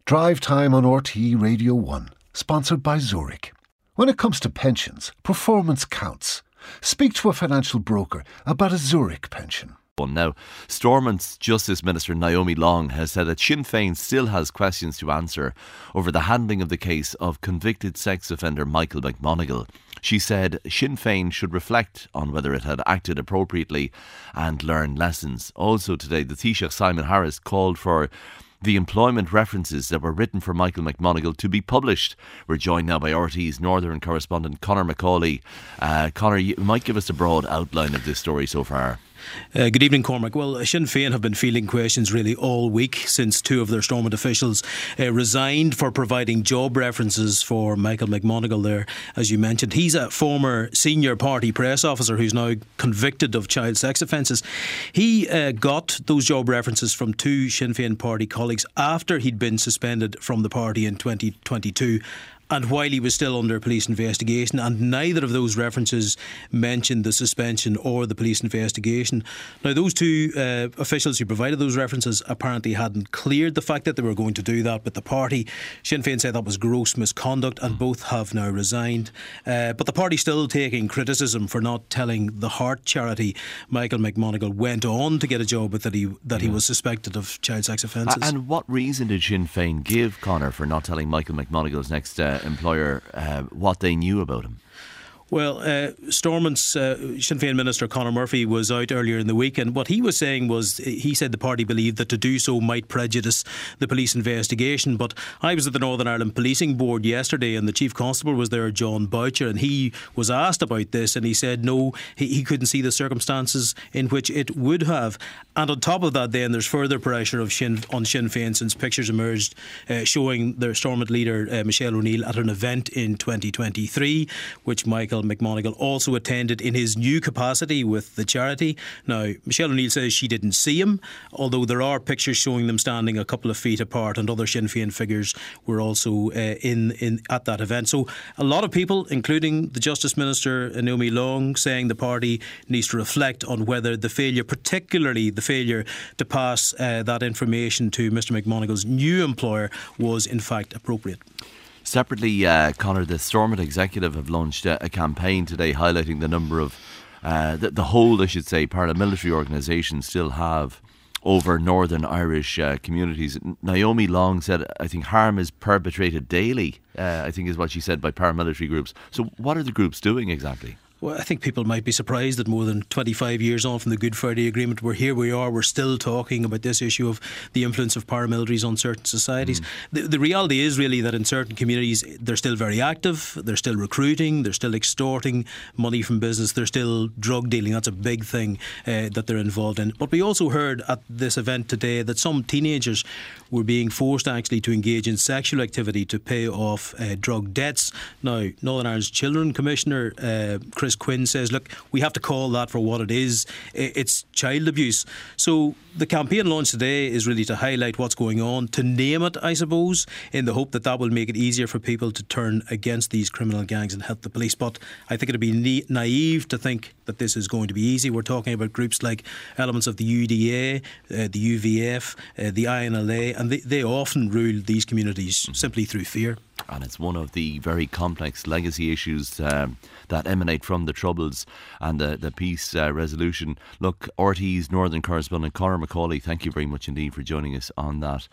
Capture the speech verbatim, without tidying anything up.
Drive Time on R T É Radio one, sponsored by Zurich. When it comes to pensions, performance counts. Speak to a financial broker about a Zurich pension. Now, Stormont's Justice Minister Naomi Long has said that Sinn Féin still has questions to answer over the handling of the case of convicted sex offender Michael McMonigal. She said Sinn Féin should reflect on whether it had acted appropriately and learn lessons. Also today, the Taoiseach Simon Harris called for the employment references that were written for Michael McMonigal to be published. We're joined now by R T É's Northern correspondent Conor Macaulay. Uh, Conor, you might give us a broad outline of this story so far. Uh, good evening, Cormac. Well, Sinn Féin have been fielding questions really all week since two of their Stormont officials uh, resigned for providing job references for Michael McMonigal there, as you mentioned. He's a former senior party press officer who's now convicted of child sex offences. He uh, got those job references from two Sinn Féin party colleagues after he'd been suspended from the party in twenty twenty-two. And while he was still under police investigation, and neither of those references mentioned the suspension or the police investigation. Now, those two uh, officials who provided those references apparently hadn't cleared the fact that they were going to do that with the party. Sinn Féin said that was gross misconduct, and both have now resigned. Uh, but the party's still taking criticism for not telling the Heart charity Michael McMonigal went on to get a job with that he that yeah. he was suspected of child sex offences. And what reason did Sinn Féin give, Conor, for not telling Michael McMonigal's next uh, employer uh, what they knew about him? Well, uh, Stormont's uh, Sinn Féin Minister Conor Murphy was out earlier in the week, and what he was saying was he said the party believed that to do so might prejudice the police investigation. But I was at the Northern Ireland Policing Board yesterday, and the Chief Constable was there, John Boucher, and he was asked about this, and he said no, he, he couldn't see the circumstances in which it would have. And on top of that, then there's further pressure of Sinn, on Sinn Féin since pictures emerged uh, showing their Stormont leader uh, Michelle O'Neill at an event in twenty twenty-three, which Michael McMonigal also attended in his new capacity with the charity. Now, Michelle O'Neill says she didn't see him, although there are pictures showing them standing a couple of feet apart, and other Sinn Féin figures were also uh, in, in at that event. So a lot of people, including the Justice Minister Naomi Long, saying the party needs to reflect on whether the failure, particularly the failure to pass uh, that information to Mr McMonigal's new employer, was in fact appropriate. Separately, uh, Conor, the Stormont Executive have launched a, a campaign today highlighting the number of, uh, the, the hold, I should say, paramilitary organisations still have over Northern Irish uh, communities. Naomi Long said, I think, harm is perpetrated daily, uh, I think is what she said, by paramilitary groups. So what are the groups doing exactly? Well, I think people might be surprised that more than twenty-five years on from the Good Friday Agreement, we're here we are, we're still talking about this issue of the influence of paramilitaries on certain societies. Mm. The, the reality is really that in certain communities they're still very active, they're still recruiting, they're still extorting money from business, they're still drug dealing. That's a big thing uh, that they're involved in. But we also heard at this event today that some teenagers were being forced actually to engage in sexual activity to pay off uh, drug debts. Now, Northern Ireland's Children Commissioner uh, Chris Quinn says, look, we have to call that for what it is. It's child abuse. So the campaign launched today is really to highlight what's going on, to name it, I suppose, in the hope that that will make it easier for people to turn against these criminal gangs and help the police. But I think it would be naive to think that this is going to be easy. We're talking about groups like elements of the U D A, uh, the U V F, uh, the I N L A, and they, they often rule these communities mm-hmm. simply through fear. And it's one of the very complex legacy issues um, that emanate from the Troubles and the, the peace uh, resolution. Look, R T É's Northern correspondent Conor Macaulay, thank you very much indeed for joining us on that.